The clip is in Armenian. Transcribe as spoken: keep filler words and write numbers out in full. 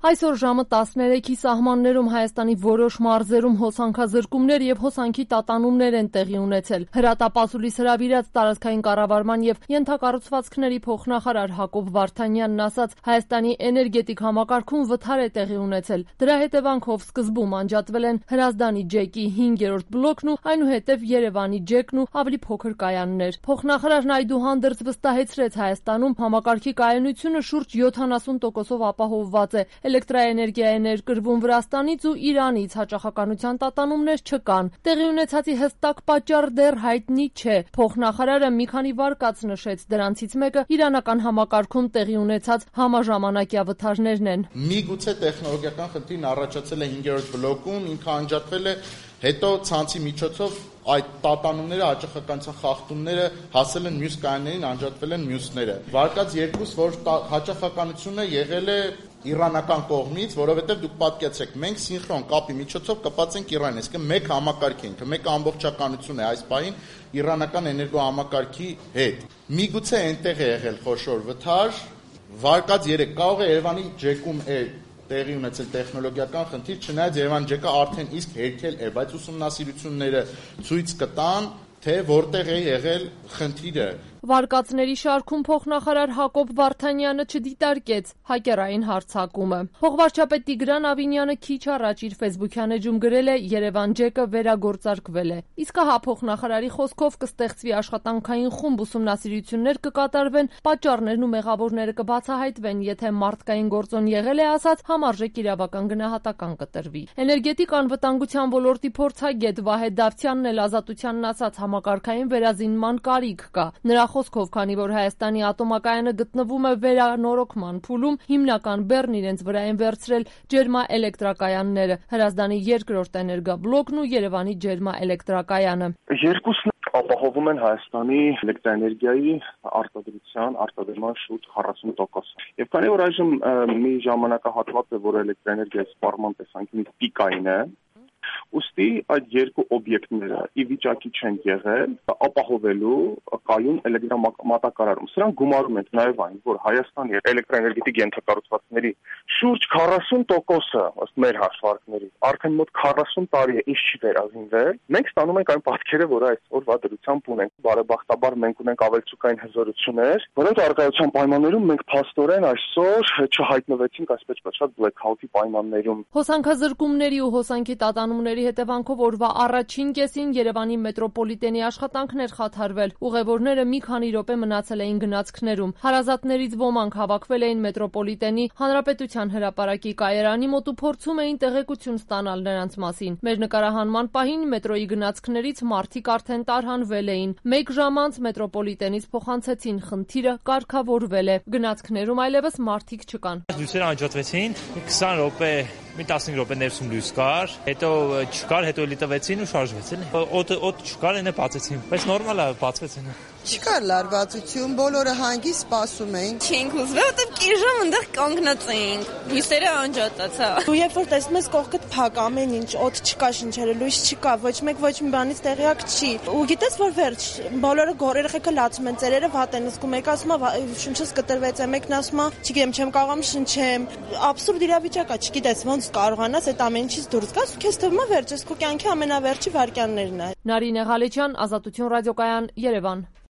Այսօր ժամը տասներեքի սահմաններում Հայաստանի որոշ մարզերում հոսանքազրկումներ եւ հոսանքի տատանումներ են տեղի ունեցել։ Հրատապասուլիս հրավիրած տարածքային կառավարման եւ ենթակառուցվածքների փոխնախարար Հակոբ Վարդանյանն ասաց, Հայաստանի էներգետիկ համակարգում վթար է տեղի ունեցել։ Դրա հետևանքով սկզբում անջատվել են Հրազդանի ջեկի հինգերորդ բլոկն ու այնուհետև Երևանի ջեկն ու ավելի փոքր կայաններ։ Փոխնախարարն այդուհանդերձ վստահեցրեց, Հայաստանում համակարգի կայունությունը շուրջ յոթանասուն տոկոսով ապահովված է։ Էլեկտրաէներգիա է ներկրվում Վրաստանից ու Իրանից, հաճախականության տատանումներ չկան։ Տեղի ունեցածի հստակ պատճառ դեռ հայտնի չէ։ Փոխնախարարը մի քանի վարկած նշեց, դրանցից մեկը իրանական համակարգում տեղի ունեցած համաժամանակյա վթարներն են։ Միգուցե տեխնոլոգիական խնդիրն առաջացել է հինգերորդ բլոկում, ինքը անջատվել է, հետո ցանցի միջոցով այդ տատանումները, հաճախականության խախտումները հասել են մյուս կայաններին, անջատվել են մյուսները։ Վարկած երկուս, որ հաճախականությունը եղել է իրանական կողմից, որովհետև դուք պատկերացրեք, մենք սինխրոն կապի միջոցով կապած ենք Իրանին, այսինքն մեկ համակարգ ենք, մեկ ամբողջականություն է այս պահին իրանական էներգոհամակարգի հետ։ Միգուցե այնտեղ է եղել խոշոր վթար, վարկած երեք կարող է Երևանի ջեկում է տեղի ունեցել տեխնոլոգիական խնդիր, չնայած Երևան ջեկը արդեն իսկ հերքել է, բայց ուսումնասիրությունները ցույց կտան, թե որտեղ է եղել խնդիրը։ Վարկածների շարքում փոխնախարար Հակոբ Վարդանյանը չդիտարկեց հակերային հարձակումը։ Փոխվարչապետ Տիգրան Ավինյանը քիչ առաջ իր ֆեյսբուքյան էջում գրել է Երևան ջեկը վերագործարկվել է։ Իսկ հա փոխնախարարի խոսքով կստեղծվի աշխատանքային խումբ, ուսումնասիրություններ կկատարվեն, պատճառներն ու մեղավորները կբացահայտվեն, եթե մարդկային գործոն եղել է ասած, համարժեք իրավական գնահատական կտրվի։ Էներգետիկ անվտանգության ոլորտի փորձագետ Վահե Դավթյանն էլ Ազատությանն ասաց, համակարգային վերազինման կարիք կա։ Նրա խոսքով, քանի որ Հայաստանի ատոմակայանը գտնվում է վերանորոգման փուլում, հիմնական բեռն իրենց վրա են վերցրել ջերմաէլեկտրակայանները, Հրազդանի երկրորդ էներգաբլոկն ու Երևանի ջերմաէլեկտրակայանը։ Երկուսն ապահովում են Հայաստանի էլեկտրաէներգիայի արտադրության, արտադրման շուրջ քառասուն տոկոս։ Եվ քանի որ այժմ մի ժամանակահատված է, որ էլեկտրաէներգիայի սպառման տեսանկյունից պիկային է, ուստի այդ երկու օբյեկտները ի վիճակի չեն եղել ապահովելու կայուն էլեկտրամատակարարում։ Սրանք գումարում են նաև այն, որ Հայաստանի էլեկտրաէներգետիկ ենթակառուցվածքների շուրջ քառասուն տոկոսը, ըստ մեր հաշվարկների, արդեն մոտ քառասուն տարի է ինչ չի վերազինվել։ Մենք ստանում ենք այն պատկերը, որ այսօրվա դրությամբ ունենք։ Բարեբախտաբար մենք ունենք ավելցուկային հզորություններ, որոնց առկայության պայմաններում մենք փաստորեն այսօր չհայտնվեցինք այսպես կոչված blackout-ի պայմաններում։ Հոսանքազրկումների ու հոսանքի տատանումների հետևանքով օրվա առաջին կեսին Երևանի մետրոպոլիտենի աշխատանքներ խաթարվել։ Ուղևորները մի քանի րոպե մնացել էին գնացքներում։ Հարազատներից ոմանք հավաքվել էին մետրոպոլիտենի Հանրապետության հրապարակի կայարանի մոտ ու փորձում էին տեղեկություն ստանալ նրանց մասին։ Մեր նկարահանման պահին մետրոյի գնացքներից մարդիկ արդեն տարհանվել էին։ Մեկ ժամ անց մետրոպոլիտենից փոխանցեցին, խնդիրը կարգավորվել է։ Գնացքներում այլևս մարդիկ չկան։ Լույսերը անջատվեցին, քսան րոպե մի տասնհինգ րոպե ներսում լույս կար, հետո չկար, հետո էլի տվեցին ու շարժվեցին։ Օդը օդ չկար, այնը բացեցին, բայց նորմալ է, բացվեցին։ Չկար լարվածություն, բոլորը հանգիստ սպասում էին։ Չենք ուզվել, որտեղ կիրժամ այնտեղ կանգնած էինք։ Լույսերը անջատացա։ Ու երբ որ տեսնում ես կողքդ փակ ամեն ինչ, օդ չկա, շնչերը լույս չկա, ոչ մեկ ոչ մի բանից տեղյակ չի։ Ու գիտես որ վերջ, բոլորը երեխեքը լացում են, ծերերը վատ են զգում, եկա ասում է շունչս կտրվեց է, մեկն ասում է, չգիտեմ, չեմ կարողam շնչեմ։ Աբսուրդ իրավիճակ է, չգիտես ոնց կարողանաս այդ ամեն ինչից դուրս գաս, ու քեզ թվում է վերջ, ես քո կյանքի ամենավերջի վայրկյաններն է։ Նարինե Ղալեչյան, Ազատություն ռադիոկայան, Երևան։